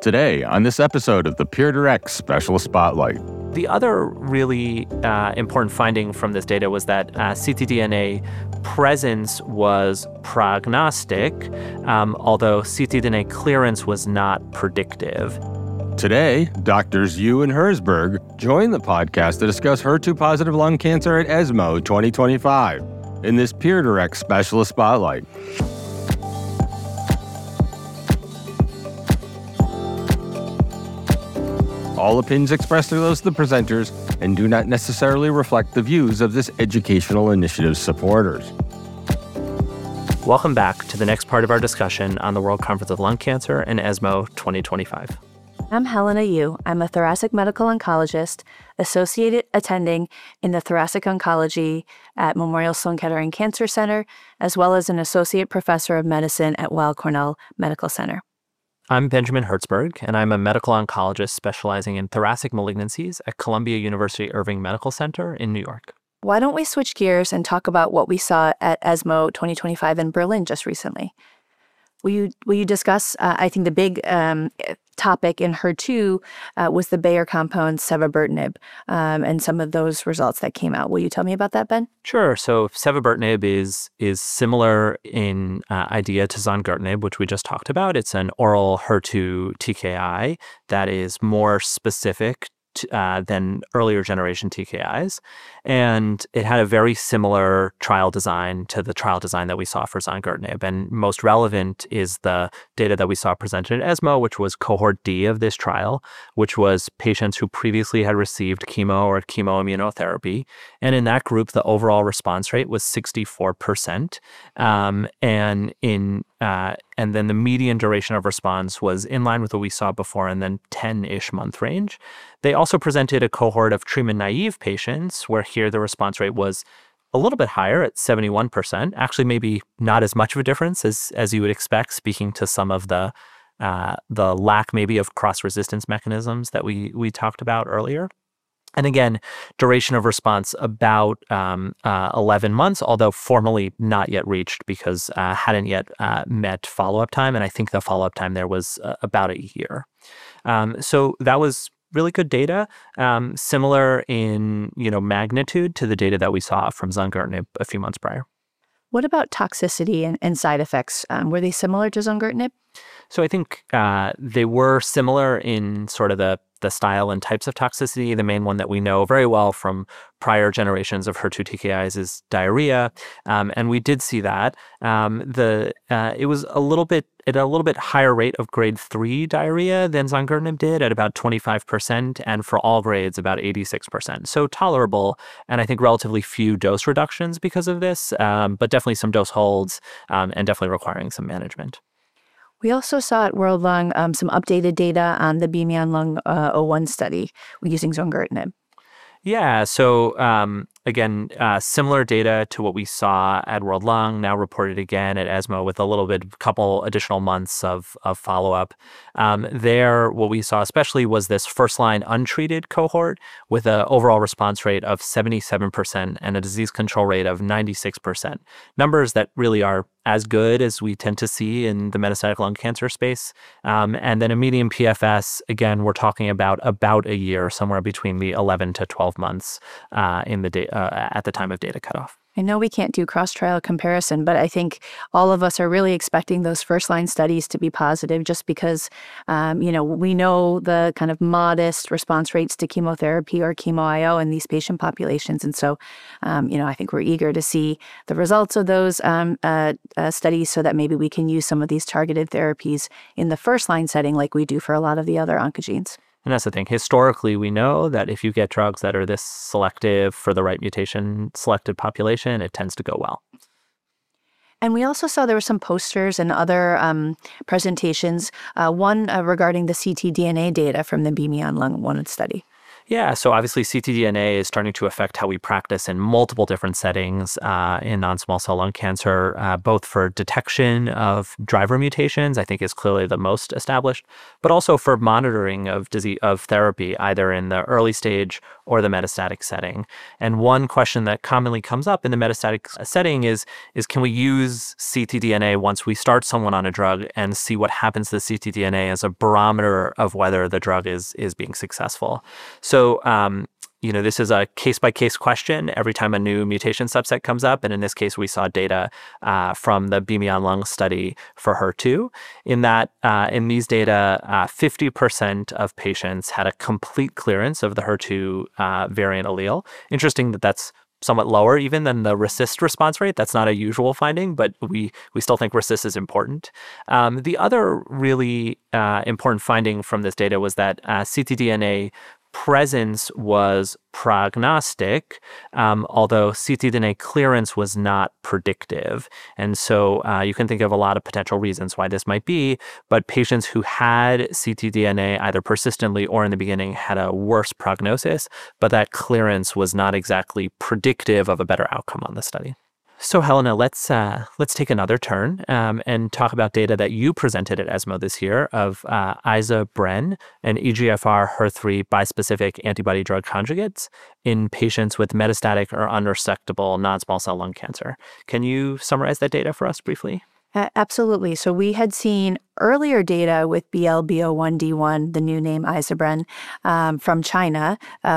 Today, on this episode of the PeerDirect Special Spotlight. The other really important finding from this data was that ctDNA presence was prognostic, although ctDNA clearance was not predictive. Today, Doctors Yu and Herzberg join the podcast to discuss HER2-positive lung cancer at ESMO 2025 in this PeerDirect Specialist Spotlight. All opinions expressed are those of the presenters and do not necessarily reflect the views of this educational initiative's supporters. Welcome back to the next part of our discussion on the World Conference of Lung Cancer and ESMO 2025. I'm Helena Yu. I'm a thoracic medical oncologist, associate attending in the thoracic oncology at Memorial Sloan Kettering Cancer Center, as well as an associate professor of medicine at Weill Cornell Medical Center. I'm Benjamin Herzberg, and I'm a medical oncologist specializing in thoracic malignancies at Columbia University Irving Medical Center in New York. Why don't we switch gears and talk about what we saw at ESMO 2025 in Berlin just recently? Will you discuss, I think the big topic in HER2 was the Bayer compound cevabertinib and some of those results that came out. Will you tell me about that, Ben? Sure. So cevabertinib is similar in idea to zongertinib, which we just talked about. It's an oral HER2 TKI that is more specific than earlier generation TKIs. And it had a very similar trial design to the trial design that we saw for zongertinib. And most relevant is the data that we saw presented at ESMO, which was cohort D of this trial, which was patients who previously had received chemo or chemoimmunotherapy. And in that group, the overall response rate was 64%. And then the median duration of response was in line with what we saw before, and then 10-ish month range. They also presented a cohort of treatment-naive patients, where here the response rate was a little bit higher at 71%. Actually, maybe not as much of a difference as you would expect, speaking to some of the lack maybe of cross-resistance mechanisms that we talked about earlier. And again, duration of response about 11 months, although formally not yet reached because hadn't yet met follow-up time. And I think the follow-up time there was about a year. So that was really good data, similar in magnitude to the data that we saw from zongertinib a few months prior. What about toxicity and side effects? Were they similar to zongertinib? So I think they were similar in sort of the style and types of toxicity. The main one that we know very well from prior generations of HER2 TKIs is diarrhea, and we did see that. It was a little bit higher rate of grade 3 diarrhea than zongertinib did at about 25%, and for all grades about 86%. So tolerable, and I think relatively few dose reductions because of this, but definitely some dose holds and definitely requiring some management. We also saw at World Lung some updated data on the BEAMION Lung 01 study using zongertinib. Yeah, so again, similar data to what we saw at World Lung, now reported again at ESMO with couple additional months of follow-up. There, what we saw especially was this first-line untreated cohort with an overall response rate of 77% and a disease control rate of 96%. Numbers that really are as good as we tend to see in the metastatic lung cancer space. And then a median PFS, again, we're talking about a year, somewhere between the 11 to 12 months at the time of data cutoff. I know we can't do cross-trial comparison, but I think all of us are really expecting those first-line studies to be positive just because, we know the kind of modest response rates to chemotherapy or chemo-IO in these patient populations. And so, I think we're eager to see the results of those studies so that maybe we can use some of these targeted therapies in the first-line setting like we do for a lot of the other oncogenes. And that's the thing. Historically, we know that if you get drugs that are this selective for the right mutation selected population, it tends to go well. And we also saw there were some posters and other presentations, one regarding the ctDNA data from the BEAMION Lung 1 study. Yeah, so obviously ctDNA is starting to affect how we practice in multiple different settings in non-small cell lung cancer, both for detection of driver mutations, I think is clearly the most established, but also for monitoring of disease of therapy, either in the early stage or the metastatic setting. And one question that commonly comes up in the metastatic setting is can we use ctDNA once we start someone on a drug and see what happens to the ctDNA as a barometer of whether the drug is being successful? So, this is a case-by-case question every time a new mutation subset comes up. And in this case, we saw data from the BEAM Lung study for HER2. In these data, 50% of patients had a complete clearance of the HER2 variant allele. Interesting that that's somewhat lower even than the RECIST response rate. That's not a usual finding, but we still think RECIST is important. The other really important finding from this data was that ctDNA presence was prognostic, although ctDNA clearance was not predictive. And so you can think of a lot of potential reasons why this might be, but patients who had ctDNA either persistently or in the beginning had a worse prognosis, but that clearance was not exactly predictive of a better outcome on the study. So Helena, let's take another turn and talk about data that you presented at ESMO this year of Iza-Bren, an EGFR HER3 bispecific antibody drug conjugates in patients with metastatic or unresectable non-small cell lung cancer. Can you summarize that data for us briefly? Absolutely. So we had seen earlier data with BLB01D1, the new name Iza-Bren, from China,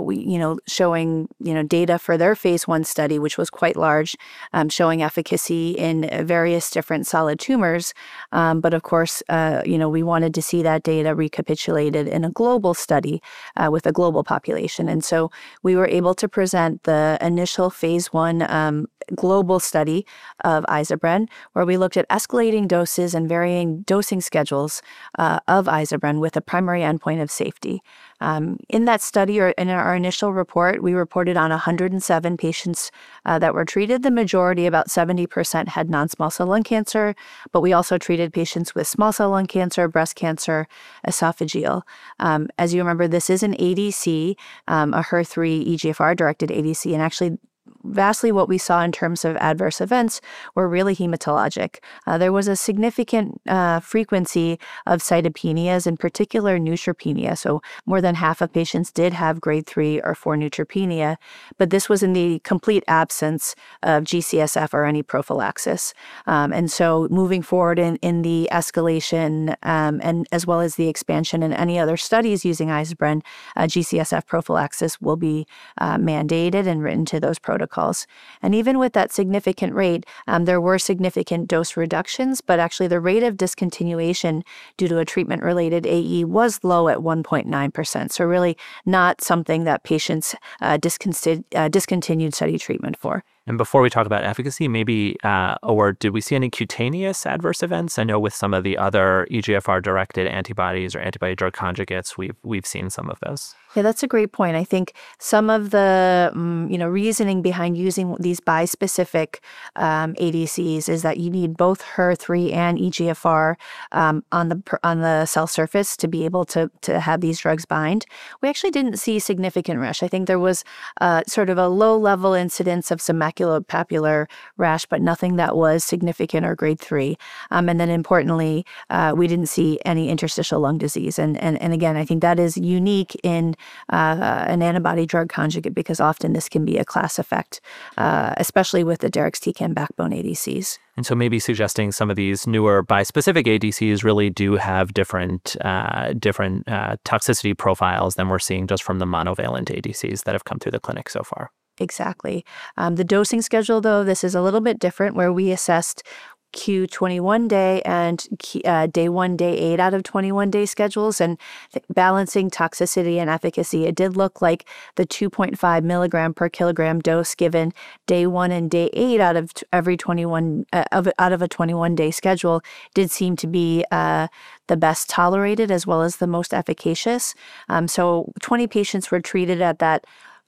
showing, data for their phase 1 study, which was quite large, showing efficacy in various different solid tumors. But of course, we wanted to see that data recapitulated in a global study with a global population. And so we were able to present the initial phase 1 global study of Iza-Bren, where we looked at escalating doses and varying dosing schedules of Iza-Bren with a primary endpoint of safety. In that study, or in our initial report, we reported on 107 patients that were treated. The majority, about 70%, had non-small cell lung cancer, but we also treated patients with small cell lung cancer, breast cancer, esophageal. As you remember, this is an ADC, a HER3 EGFR-directed ADC, and actually vastly what we saw in terms of adverse events were really hematologic. There was a significant frequency of cytopenias, in particular neutropenia. So more than half of patients did have grade 3 or 4 neutropenia, but this was in the complete absence of GCSF or any prophylaxis. And so moving forward in the escalation and as well as the expansion and any other studies using Iza-Bren, GCSF prophylaxis will be mandated and written to those protocols. And even with that significant rate, there were significant dose reductions, but actually the rate of discontinuation due to a treatment-related AE was low at 1.9%. So really not something that patients discontinued study treatment for. And before we talk about efficacy, maybe a word, did we see any cutaneous adverse events? I know with some of the other EGFR-directed antibodies or antibody drug conjugates, we've seen some of those. Yeah, that's a great point. I think some of the reasoning behind using these bispecific ADCs is that you need both HER3 and EGFR on the cell surface to be able to have these drugs bind. We actually didn't see significant rash. I think there was sort of a low-level incidence of some maculopapular rash, but nothing that was significant or grade 3. And then importantly, we didn't see any interstitial lung disease. And again, I think that is unique in an antibody drug conjugate because often this can be a class effect, especially with the deruxtecan backbone ADCs. And so maybe suggesting some of these newer bispecific ADCs really do have different toxicity profiles than we're seeing just from the monovalent ADCs that have come through the clinic so far. Exactly. The dosing schedule, though, this is a little bit different where we assessed Q21 day and day 1, day 8 out of 21 day schedules and balancing toxicity and efficacy. It did look like the 2.5 milligram per kilogram dose given day 1 and day 8 out of every 21 out of a 21 day schedule did seem to be the best tolerated as well as the most efficacious. So 20 patients were treated at that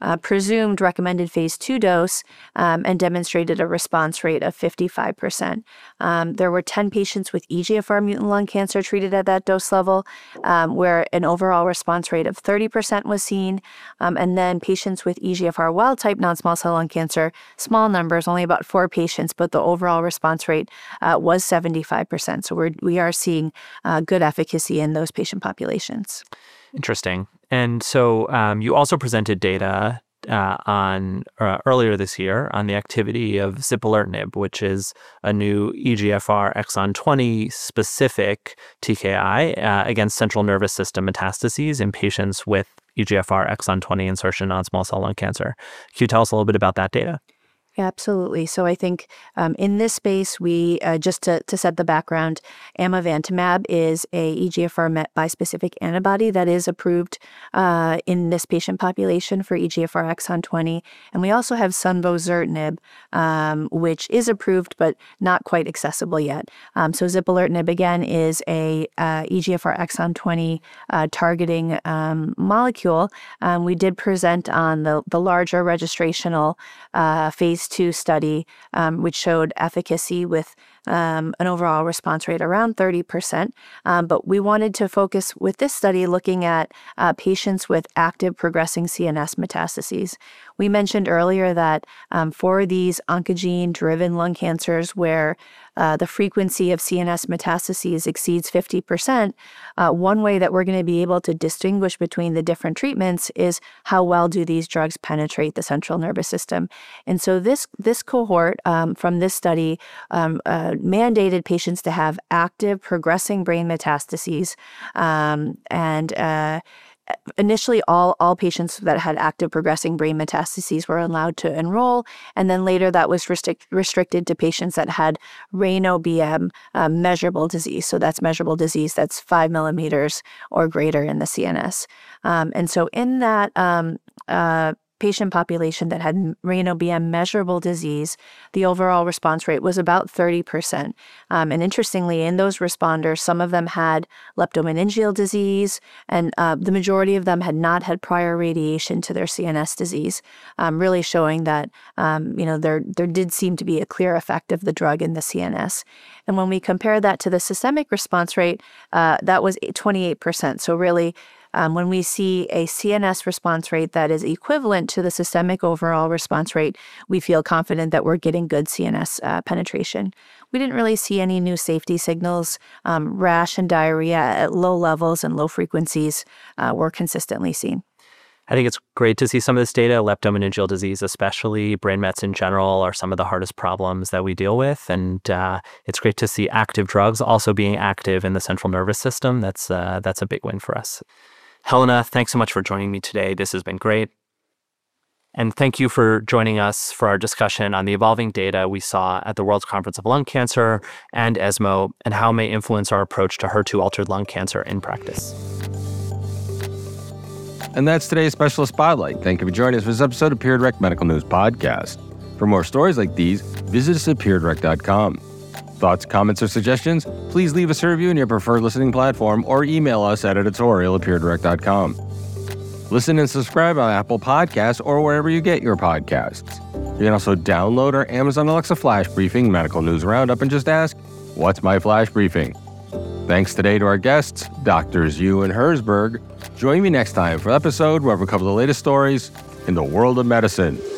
presumed recommended phase 2 dose and demonstrated a response rate of 55%. There were 10 patients with EGFR mutant lung cancer treated at that dose level, where an overall response rate of 30% was seen. And then patients with EGFR wild-type non-small cell lung cancer, small numbers, only about 4 patients, but the overall response rate was 75%. So we are seeing good efficacy in those patient populations. Interesting. And so you also presented data earlier this year on the activity of zipalertinib, which is a new EGFR exon 20 specific TKI against central nervous system metastases in patients with EGFR exon 20 insertion non-small cell lung cancer. Can you tell us a little bit about that data? Yeah, absolutely. So I think in this space, we just to set the background, amivantamab is a EGFR MET bispecific antibody that is approved in this patient population for EGFR exon 20. And we also have sunvozertinib, which is approved but not quite accessible yet. So zipalertinib, again, is a EGFR exon 20 targeting molecule. We did present on the larger registrational phase 2 study, which showed efficacy with an overall response rate around 30%. But we wanted to focus with this study looking at patients with active progressing CNS metastases. We mentioned earlier that for these oncogene-driven lung cancers where the frequency of CNS metastases exceeds 50%, one way that we're going to be able to distinguish between the different treatments is how well do these drugs penetrate the central nervous system. And so this cohort from this study mandated patients to have active progressing brain metastases, and initially all patients that had active progressing brain metastases were allowed to enroll, and then later that was restricted to patients that had RANO-BM measurable disease. So that's measurable disease that's 5 millimeters or greater in the CNS. And so in that patient population that had RANO-BM measurable disease, the overall response rate was about 30%. And interestingly, in those responders, some of them had leptomeningeal disease, and the majority of them had not had prior radiation to their CNS disease, really showing that there did seem to be a clear effect of the drug in the CNS. And when we compare that to the systemic response rate, that was 28%. So really, when we see a CNS response rate that is equivalent to the systemic overall response rate, we feel confident that we're getting good CNS penetration. We didn't really see any new safety signals. Rash and diarrhea at low levels and low frequencies were consistently seen. I think it's great to see some of this data. Leptomeningeal disease, especially brain mets in general, are some of the hardest problems that we deal with. And it's great to see active drugs also being active in the central nervous system. That's a big win for us. Helena, thanks so much for joining me today. This has been great. And thank you for joining us for our discussion on the evolving data we saw at the World Conference of Lung Cancer and ESMO, and how it may influence our approach to HER2-altered lung cancer in practice. And that's today's Specialist Spotlight. Thank you for joining us for this episode of PeerDirect Medical News Podcast. For more stories like these, visit us at peerdirect.com. Thoughts, comments, or suggestions? Please leave us a review in your preferred listening platform or email us at editorial@peerdirect.com. Listen and subscribe on Apple Podcasts or wherever you get your podcasts. You can also download our Amazon Alexa Flash Briefing Medical News Roundup and just ask, "What's my Flash Briefing?" Thanks today to our guests, Drs. Yu and Herzberg. Join me next time for an episode where we cover the latest stories in the world of medicine.